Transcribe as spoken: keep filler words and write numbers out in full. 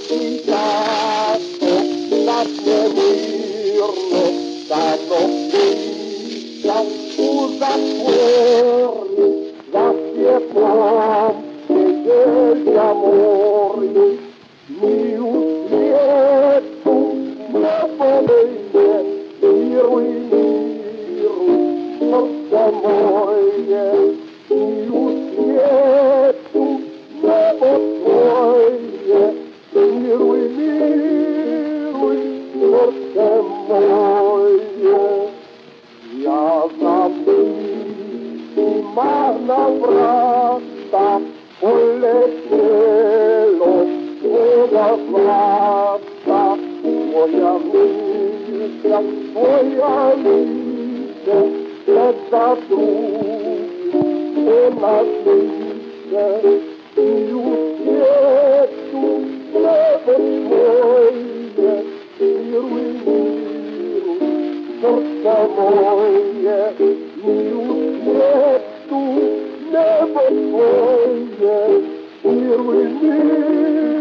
И часто так немирно, давно птица у затворе, за светом сидеть за море. Милу свету свободное, миру и миру, сердце мое. Милу свету свободное, миру и миру, сердце мое. Я зависима на врата, полетело водоврата, твоя миля, твоя миля, это друг, не надлиже, милу свету, небо твое, миру и миру, сердце мое, милу свету, небо твое, миру и миру.